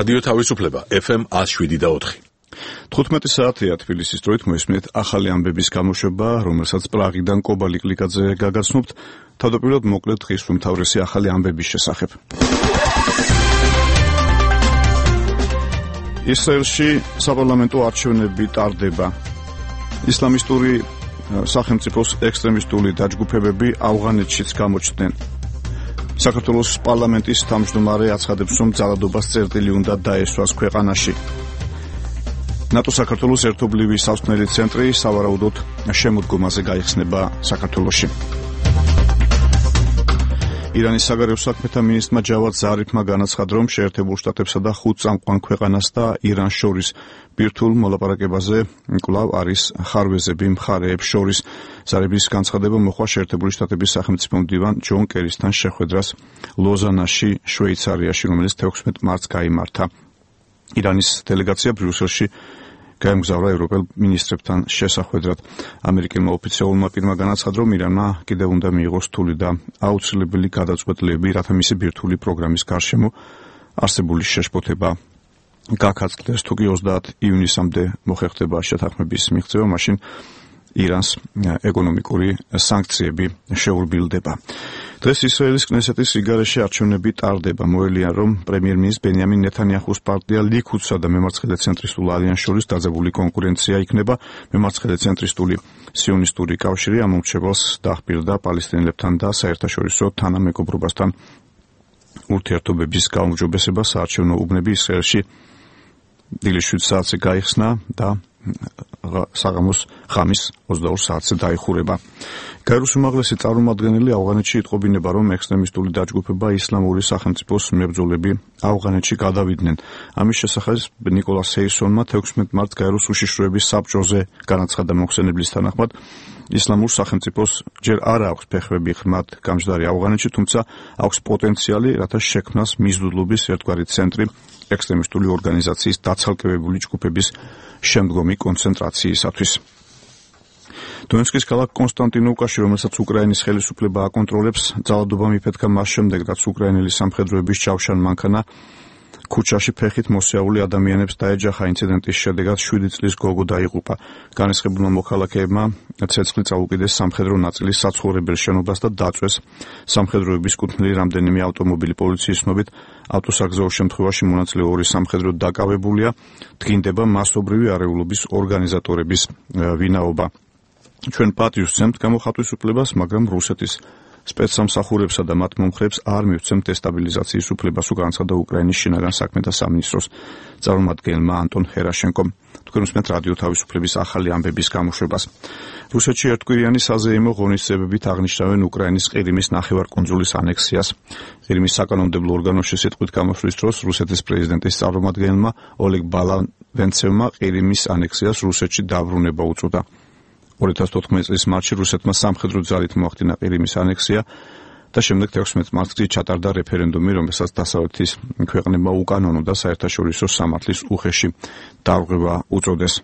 რადიო თავისუფლება FM 107.4. 15 საათია თბილისის დროით მოისმენთ ახალი ამბების გამოშვება, რომელსაც პრაღიდან კობალი კლიკაძე გაგაცნობთ. თავდაპირველად მოკლედ დღის უმთავრესი ახალი ამბების შესახებ. ისრაელში საპარლამენტო არჩევნები ტარდება. ისლამისტური სახელმწიფოს ექსტრემისტული დაჯგუფებები ავღანეთშიც გამოჩნდნენ. საქართველოს პარლამენტის თავმჯდომარე აცხადებს, რომ ძალადობას წერტილი უნდა დაესვას ქვეყანაში. ნატო-საქართველოს ერთობლივი სასწავლებელი ცენტრი სავარაუდოდ შემოდგომაზე გაიხსნება საქართველოში. ირანის საგარეო საქმეთა მინისტრმა ჯავად ზარიფმა განაცხადა, რომ შეერთებულ შტატებსა და 5 წამყვან ქვეყანას და ირანს შორის ბირთვულ მოლაპარაკებაზე კვლავ არის ხარვეზები მხარეებს შორის. ზარიფის განცხადება მოხდა შეერთებული შტატების სახელმწიფო მდივან ჯონ კერისთან შეხვედრას ლოზანაში, შვეიცარიაში, რომელიც 16 მარტს გაიმართა. ირანის დელეგაცია ბრიუსელში გაემგზავრა ევროპელ მინისტრებთან შესახვედრად. ამერიკელმა ოფიციალურმა პირმა განაცხადა, რომ ირანმა კიდევ უნდა მიიღოს რთული და აუცილებელი გადაწყვეტილება, რათა მისი ბირთვული პროგრამის გარშემო არსებული შეშფოთება გაქაცდეს. თუ კი 30 ივნისამდე მოხერხდება შეთანხმების მიღწევა, მაშინ ირანს ეკონომიკური სანქციები შეურბილდება. დღეს ისრაელის კნესეთის სიგარეში არჩევნები ტარდება. მოელია, რომ პრემიერ-მინისტრის ბენიამინ ნეთანიაჰუს პარტია ლიქუდსა და მემარცხენე ცენტრისტულ ალიანსს შორის დაძაბული კონკურენცია იქნება. მემარცხენე ცენტრისტული სიონისტური კავშირი ამ მომრჩეველს დაახპირდა პალესტინელებთან და საერთაშორისო თანამეგობრობასთან ურთიერთობების გაუმჯობესებას. საარჩევნო უბნები ისრაელში დილის 7 საათზე გაიხსნა და საღამოს ხამის 22 საათზე დაიხურება. გაეროს უმაღლესი წარმომადგენელი ავღანეთში იტყობინება, რომ ექსტრემისტული დაჯგუფება ისლამური სახელმწიფოს მებრძოლები ავღანეთში გადავიდნენ. ამის შესახებ ნიკოლას ჰეისონმა 16 მარტს გაეროს უშიშროების საბჭოზე განაცხადა მოხსენებლის თანახმად, ისლამურ სახელმწიფოს ჯერ არ აქვს ფეხები ღრმად გამჯდარი ავღანეთში, თუმცა აქვს პოტენციალი, რათა შექმნას მიზიდულობის ერთგვარი ცენტრი ექსტრემისტული ორგანიზაციის დაცალკევებული ჯგუფების შემდგომი კონცენტრაციისათვის. დონეცკის ქალაქ კონსტანტინოვკაში, რომელსაც უკრაინის ხელისუფლება აკონტროლებს, ძალადობა მიფეთქა მას შემდეგ, რაც უკრაინელი სამხედროების ჯავშან მანქანა ქუჩაში ფეხით მოსიაული ადამიანებს დაეჯახა. ინციდენტის შედეგად 7 წლის გოგო დაიღუპა. განესხებულმა მოქალაქეებმა ცეცხლი წაუკიდეს სამხედრო ნაწილის საცხოვრებელ შენობას და დაწვეს. სამხედროების კუთვნილი რამდენიმე ავტომობილი. პოლიციის ცნობით, ავტოსაგზაო შემთხვევაში მონაწილე 2 სამხედრო დაკავებულია. დგინდება მასობრივი არეულობის ორგანიზატორების ვინაობა. ჩვენ პატივს ვცემთ გამოხატვის უფლებას, მაგრამ რუსეთის სპეცსამსახურებსა და მათ მომხრეებს არ მივცემთ დესტაბილიზაციის უფლებას, განაცხადა უკრაინის შინაგან საქმეთა სამინისტროს წარმომადგენელმა ანტონ ჰერაშენკომ. თქვენ უსმენთ რადიო თავისუფლების ახალი ამბების გამოშვებას. რუსეთში ერთკვირიანი საზეიმო ღონისძიებებით აღნიშნავენ უკრაინის ყირიმის ნახევარკუნძულის ანექსიას. ყირიმის საკანონმდებლო ორგანოში სიტყვით გამოშვის დროს რუსეთის პრეზიდენტის წარმომადგენელმა ოლეგ ბალავენცევმა ყირიმის ანექსიას რუსეთში დაბრუნება უწოდა. 2014 წლის მარტში რუსეთმა სამხედრო ძალით მოახდინა ყირიმის ანექსია და შემდეგ 16 მარტს ჩატარდა რეფერენდუმი, რომელსაც დასავლეთის ქვეყნებმა უკანონო და საერთაშორისო სამართლის უხეში დარღვევა უწოდეს.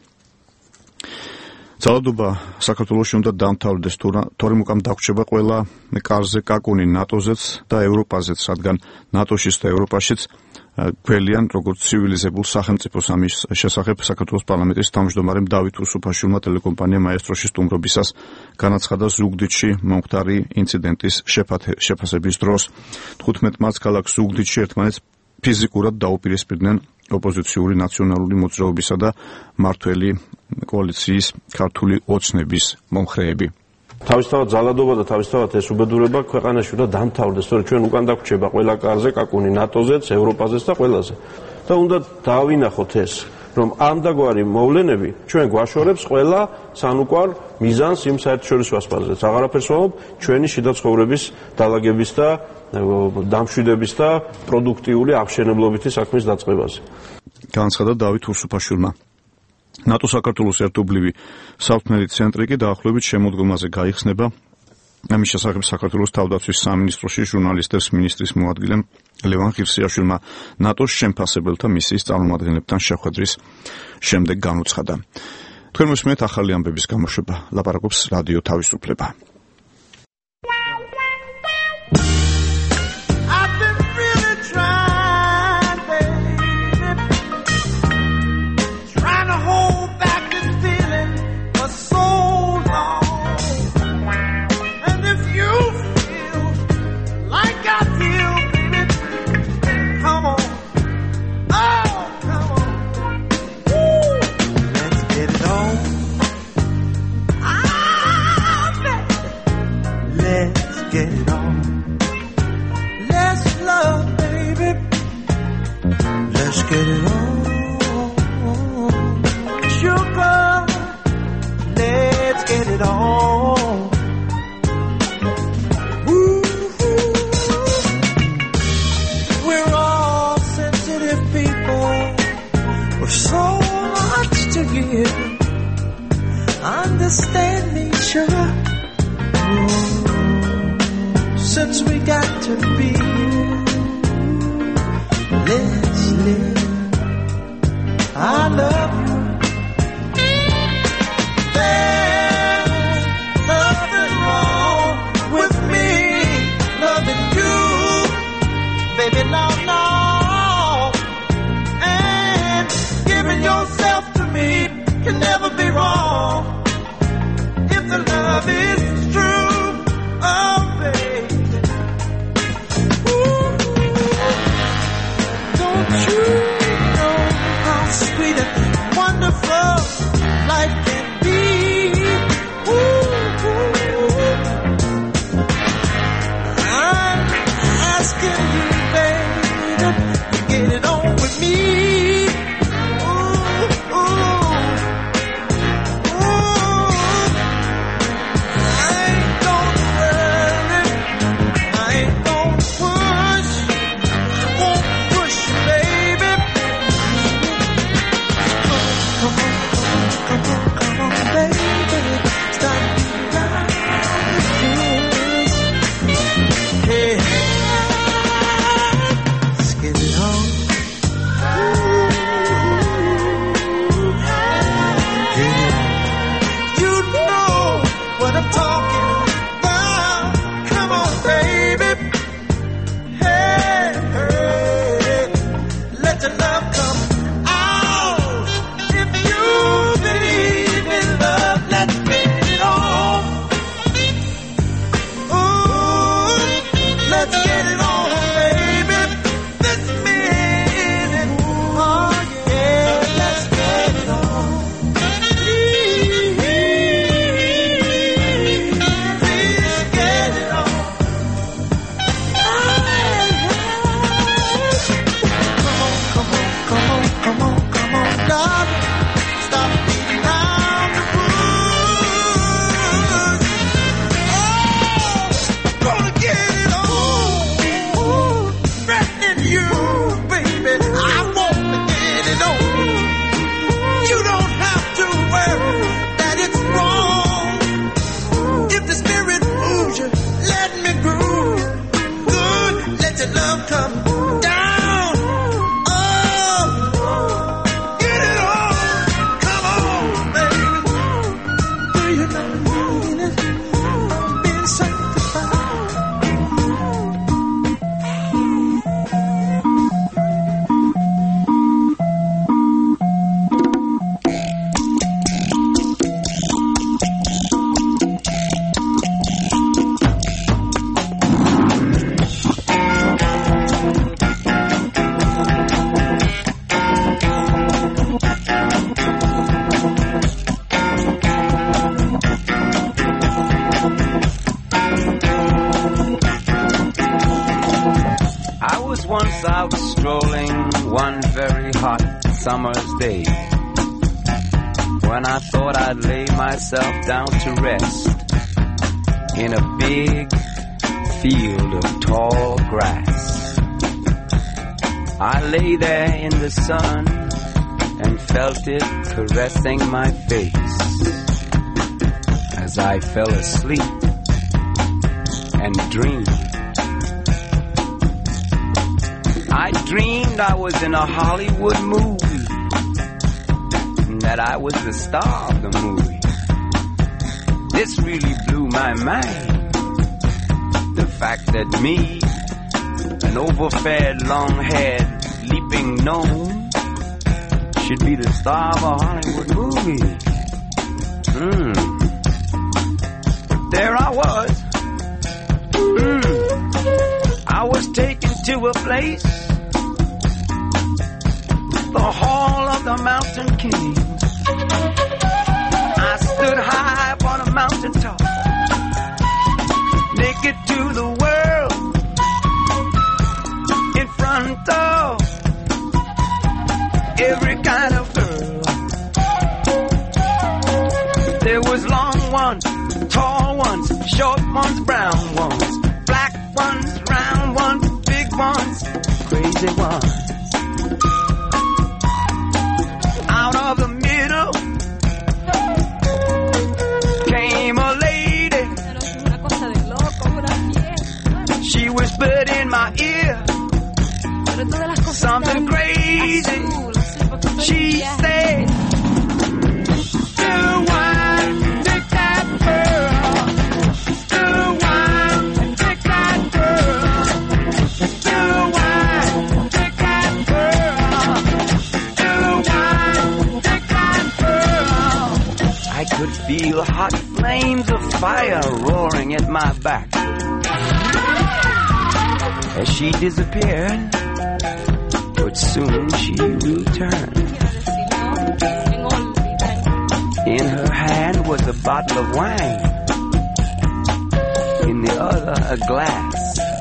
ძალადობა საქართველოში უნდა დამთავრდეს, თორემ უკან დაგვრჩება ყველა კარზე კაკუნი ნატოზეც და ევროპაზეც, რადგან ნატოშიც და ევროპაშიც გველიან როგორც ცივილიზებულ სახელმწიფოს. ამის შესახებ საქართველოს პარლამენტის თავმჯდომარემ დავით უსუფაშვილმა ტელეკომპანია მაესტროში სტუმრობისას განაცხადა ზუგდიდში მომხდარი ინციდენტის შეფასების დროს. 15 მარტს ქალაქ ზუგდიდში ერთმანეთს ფიზიკურად დაუპირისპირდნენ ოპოზიციური ნაციონალური მოძრაობისა და მართველი კოალიციის ქართული ოცნების მომხრეები. თავისთავად ძალადობა და თავისთავად ეს უბედურება ქვეყანაში უნდა დამთავრდეს, თორე ჩვენ უკან დაგვრჩება ყველა კარზე კაკუნი ნატოზეც, ევროპაზეც და ყველაზე. და უნდა დავინახოთ ეს, რომ ამდაგვარი მოვლენები ჩვენ გვაშორებს ყველა სანუკვარ მიზანს იმ საერთაშორისო ასპარეზზე. აღარაფერს ვამბობ ჩვენი შიდა ცხოვრების დალაგების და დამშვიდების და პროდუქტიული აღშენებლობითი საქმის დაწყებაზე. განაცხადა დავით უსუფაშვილმა. ნატო-საქართველოს ერთობლივი სასწავლებელი ცენტრი კი დაახლოებით შემოდგომაზე გაიხსნება. ამის შესახებ საქართველოს თავდაცვის სამინისტროში ჟურნალისტებს მინისტრის მოადგილემ ლევან ღირსიაშვილმა ნატოს შემფასებელთა მისიის წარმომადგენლებთან შეხვედრის შემდეგ განუცხადა. თქვენ მოსმენთ ახალი ამბების გამოშვება. ლაპარაკობს რადიო თავისუფლება. get it on. Let's love, baby. Let's get it on. Sugar, let's get it on. Ooh, we're all sensitive people with so much to give. Understand each other. Since we got to be, let's live. I love you. There's nothing wrong with me loving you, baby. No, no. And giving yourself to me can never be wrong if the love is true. Oh, baby. Ooh, don't you know how sweet and wonderful life can be? Ooh, I'm asking you, baby, to get it on with me. Summer's day, when I thought I'd lay myself down to rest in a big field of tall grass. I lay there in the sun and felt it caressing my face as I fell asleep and dreamed. I dreamed I was in a Hollywood movie, that I was the star of the movie. This really blew my mind. The fact that me, an overfed, long-haired, leaping gnome, should be the star of a Hollywood movie. There I was. I was taken to a place, the Hall of the Mountain King. I stood high upon a mountaintop, naked to ones, brown ones, black ones, round ones, big ones, crazy ones. Out of the middle came a lady. She whispered in my ear something crazy. She said, "Still wine, take that girl. Still wine, take that girl. Still wine, take that girl. Still wine, take that girl." I could feel hot flames of fire roaring at my back. As she disappeared, but soon she returned. In her hand was a bottle of wine, in the other a glass.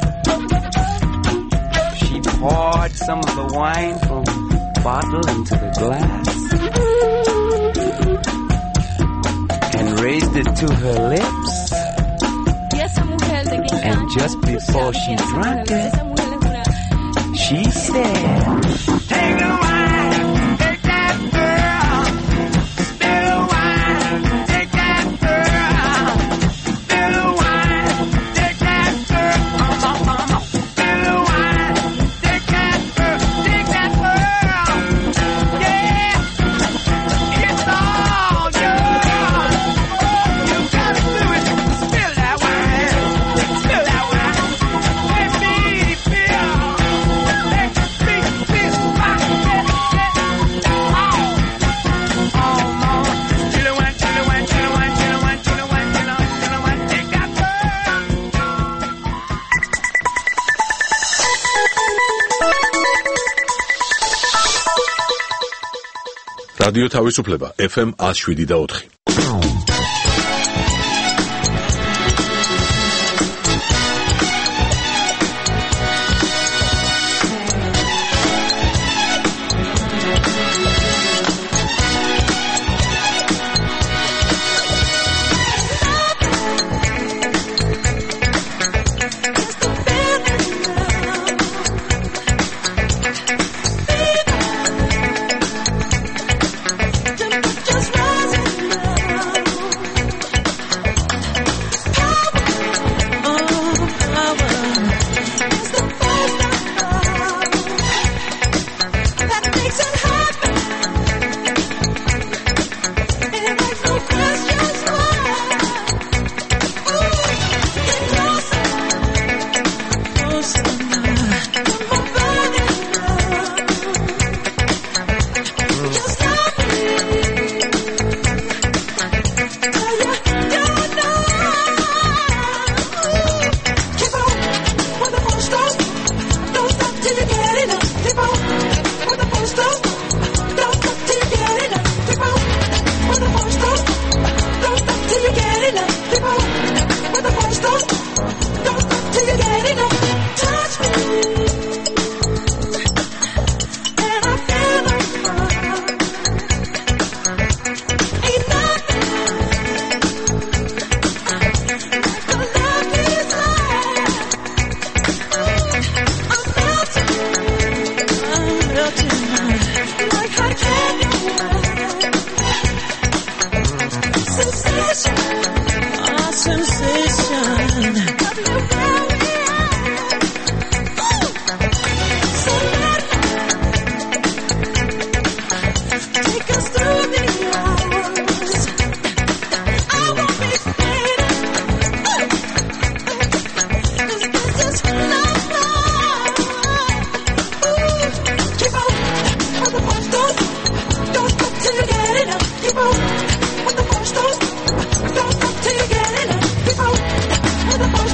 She poured some of the wine from the bottle into the glass and raised it to her lips. And just before she drank it, she said, "Take the wine, take that girl. Still wine, take that girl. Still wine, take that girl. Still wine, take that girl. Take that girl. Yeah, it's all yours. You gotta do it. Spill that wine. Spill that wine. Let me feel. Let me feel my head. Oh, mama. Till the wine, till the wine, till the wine, till the wine, till the wine, till the wine, till the wine. Take that girl. რადიო თავისუფლება FM 107.4. Just rising the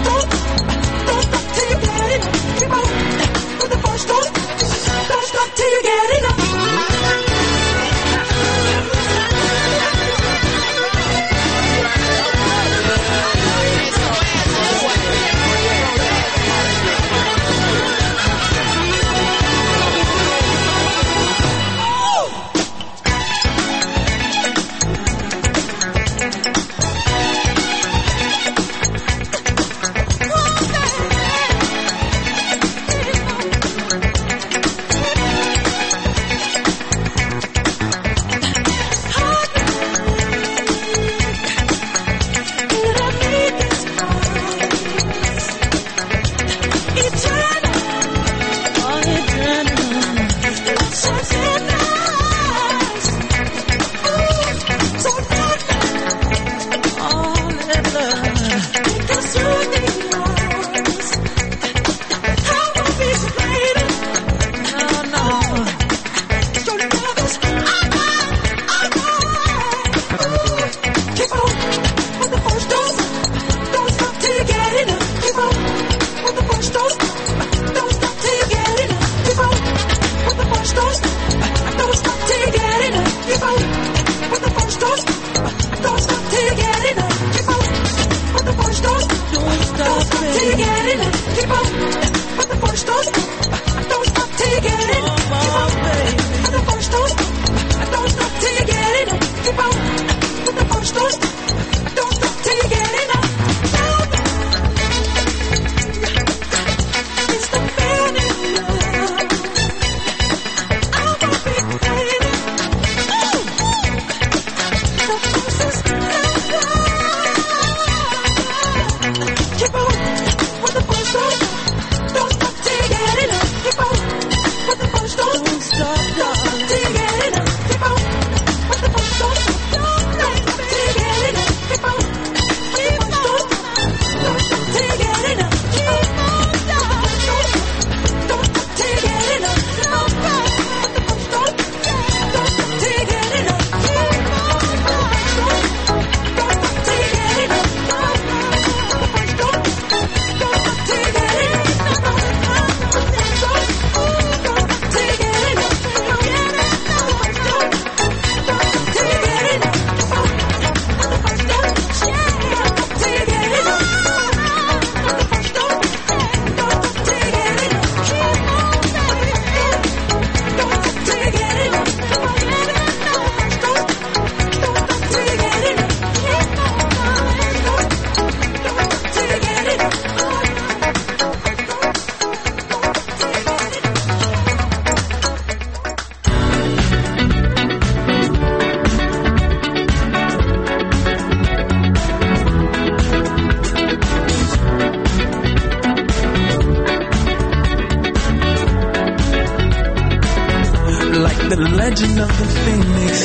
legend of the phoenix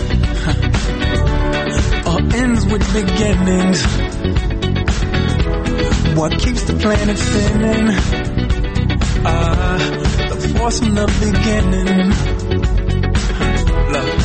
all ends with beginnings. What keeps the planet spinning? The force from the beginning. Love.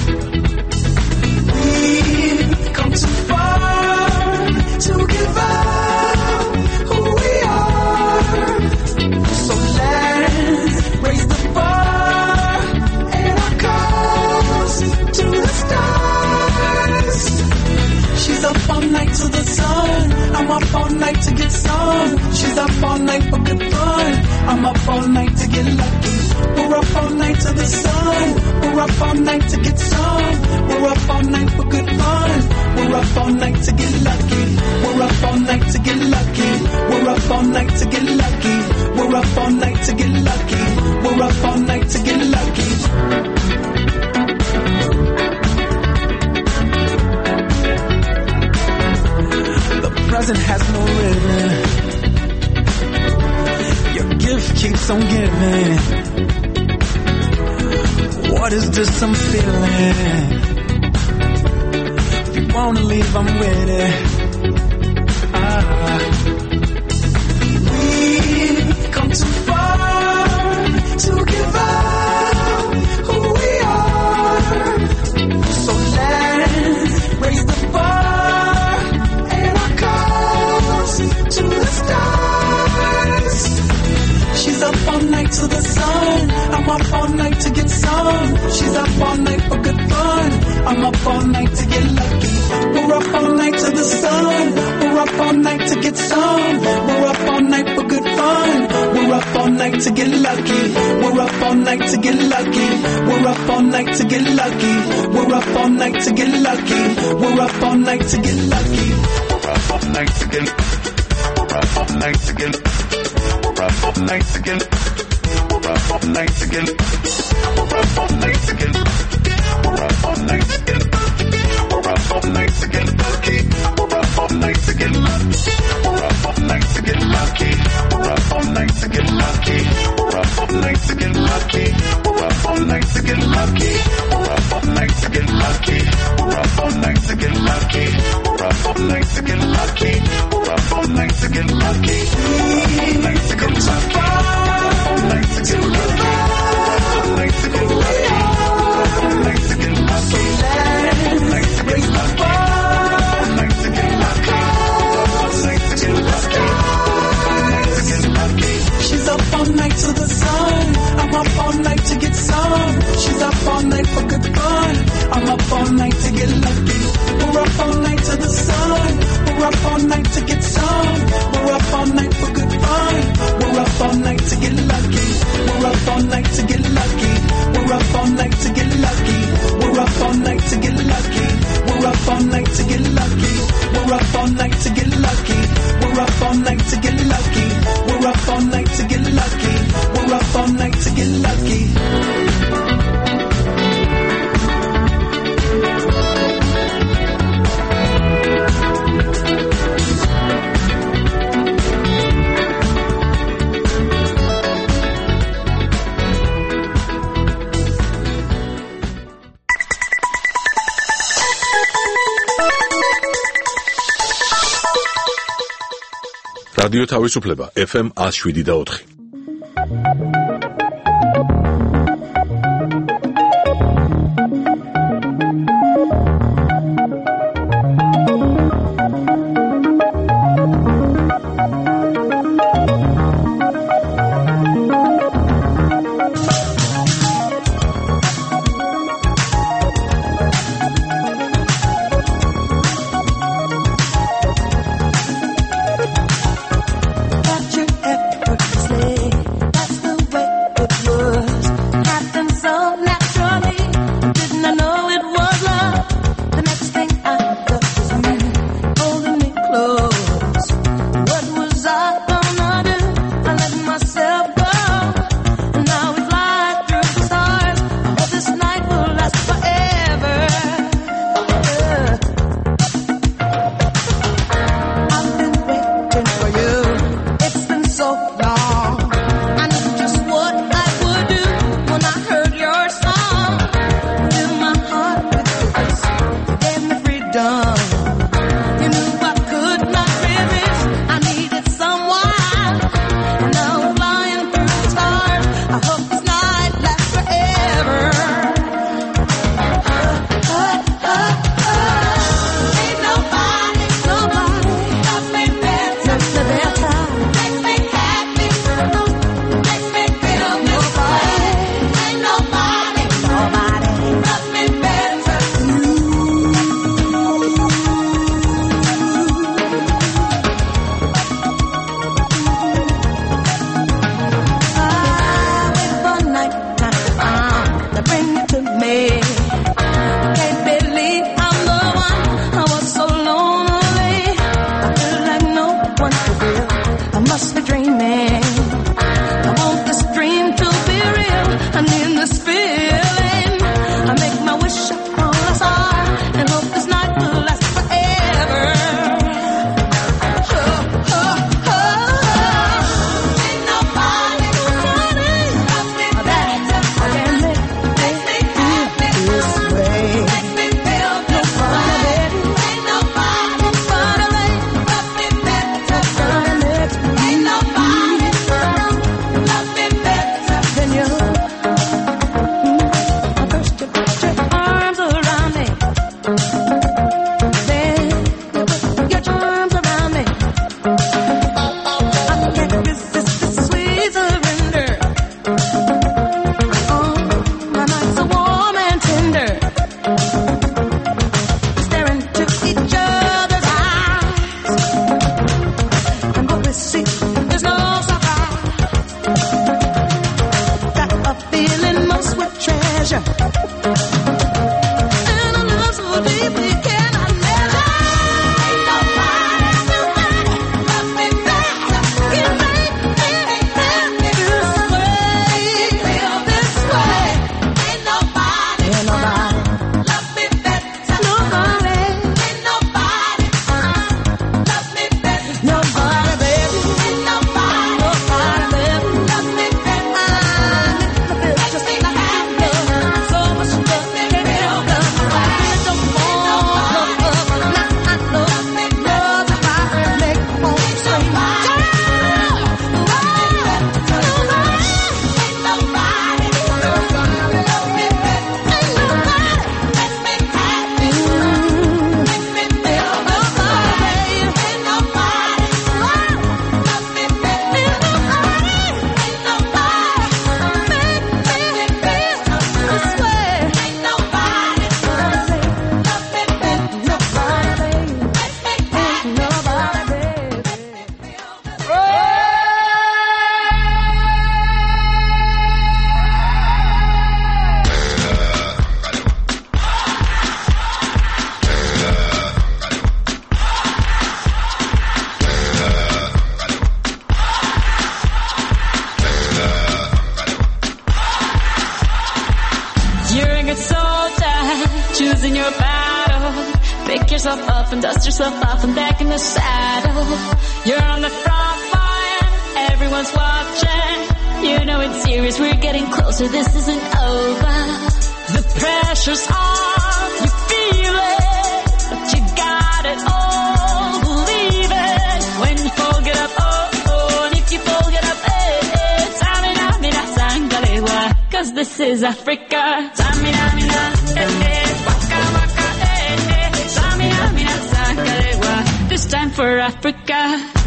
We've come too far to give up who we are. So let's raise the bar and our cause to the stars. She's up all night to the sun. I'm up all night to get some. She's up all night for good fun. I'm up all night to get lucky. We're up all night to the sun. We're up all night to get some. We're up all night for good fun. We're up all night to get lucky. We're up all night to get lucky. We're up all night to get lucky. We're up all night to get lucky. We're up all night to get lucky. The present has no ribbon. Your gift keeps on giving. What is this I'm feeling? If you wanna leave, I'm with it. We've come too far to give up who we are. So let's raise the bar and our cause to the stars. She's up all night to the sun. I'm up all night to get some. She's up all night for good fun. I'm up all night to get lucky. We're up all night to the sun. We're up all night to get some. We're up all night for good fun. We're up all night to get lucky. We're up all night to get lucky. We're up all night to get lucky. We're up all night to get lucky. We're up all night to get lucky. We're up all night to get. We're up all night to get. We're up all night to get. We're up all night to get. We're up all night to get. We're up all night to get. We're up all night to get lucky. We're up all night to get lucky. We're up all night to get lucky. We're up all night to get lucky. We're up all night to get lucky. We're up all night to get lucky. We're up all night to get lucky. We're up all night to get lucky. We're up all night to get lucky. We're up all night to get lucky. All night to get lucky. All night to get lucky. All night to get lucky. All night to get lucky. All night to get lucky. All night to get lucky. All night to get lucky. All night to get lucky. She's up all night to the sun. I'm up all night to get some. She's up all night for good fun. I'm up all night to get lucky. We're up all night to the sun. We're up all night to get some. We're up all night for good fun. We're up all night to get lucky. We're up all night to get lucky. We're up all night to get lucky. We're up all night to get lucky. We're up all night to get lucky. We're up all night to get lucky. We're up all night to get lucky. We're up all night to get lucky. We're up all night to get lucky. რადიო თავისუფლება FM 107.4. That's the way must be dreaming. I want this dream to be real. I need this feeling. I make my wish upon a star and hope this night will last forever. Ain't nobody loves me better. I can make me happy this way. Makes me feel this way. Ain't nobody loves me better. Ain't nobody loves me better than you. First you put your arms around me, then you put your charms around me. I can't resist this sweet surrender. Oh, my nights are warm and tender. Staring into each other's eyes, and what we see is no surprise. Got a feeling most would treasure, and a love so deep we cannot measure. Ain't nobody loves me better. You make me happy this way. Feel this way. Ain't nobody loves me better. Nobody. Ain't nobody loves me better. Nobody, baby. Ain't nobody baby, loves me better. Just ain't happy. So much love can't feel the way. I don't want love. Not I know. Love if I make home scream. You're a good soldier, choosing your battle. Pick yourself up and dust yourself off and back in the saddle. You're on the front line, everyone's watching. You know it's serious, we're getting closer, this isn't over. The pressure's on, you feel it, but you got it all, believe it. When you fall, get up, oh, and if you fall, get up, Samina, mina, sangalewa, 'cause this is Africa. Samina, mina, waka, waka, Samina, mina, sangalewa, this time for Africa.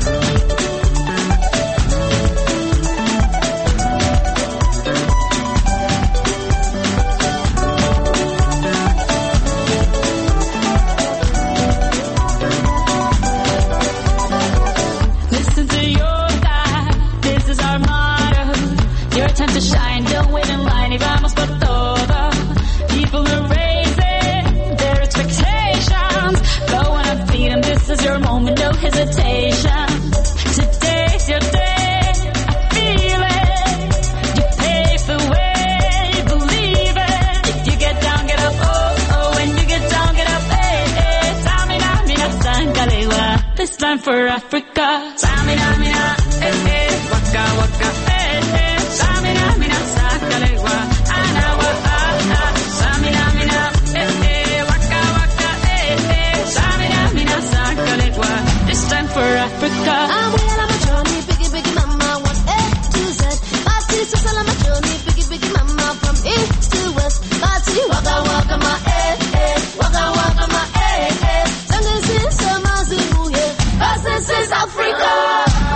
Listen to your God, this is our motto. Your time to shine, don't wait in line, y vamos por todo. People are raising their expectations. Go on and feed them, this is your moment, no hesitation. Today's your day, I feel it. You pave the way, believe it. If you get down, get up, oh, when you get down, get up, Samina, mina, sangalewa, this time for Africa. Samina, mina, waka, waka, Samina, mina, sangalewa, anawa, Samina, mina, waka, waka, Samina, mina, sangalewa, this time for Africa. I'm well on my journey, biggie, biggie mama, one A to Z. Party, so on my journey, biggie, biggie mama, from east to west. Party, waka, waka, my waka, waka, my Sing this is Zulu, yeah. 'Cause this is Africa.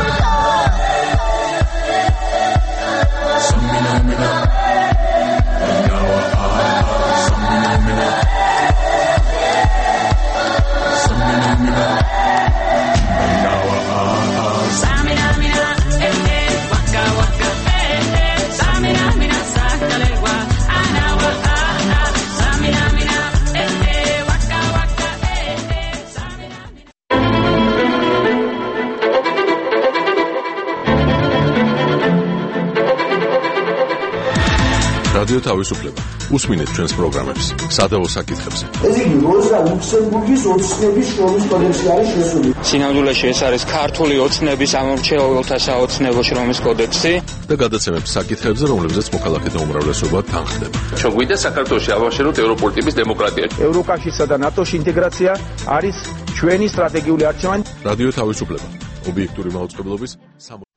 რადიო თავისუფლება. უსმინეთ ჩვენს პროგრამებს. სადავო საკითხებზე. ეს იგი როზა ლუქსემბურგის ოცნების შრომის კოდექსი არის შესული. სინამდვილეში ეს არის ქართული ოცნების ამორჩეულთა საოცნებო შრომის კოდექსი და გადაცემებს საკითხებზე, რომლებზეც მოქალაქეთა უმრავლესობა თანხდება. ჩვენ გვინდა საქართველოში ავაშენოთ ევროპული ტიპის დემოკრატია. ევროკავშირსა და ნატოში ინტეგრაცია არის ჩვენი სტრატეგიული არჩევანი. რადიო თავისუფლება. ობიექტური მაუწყებლობის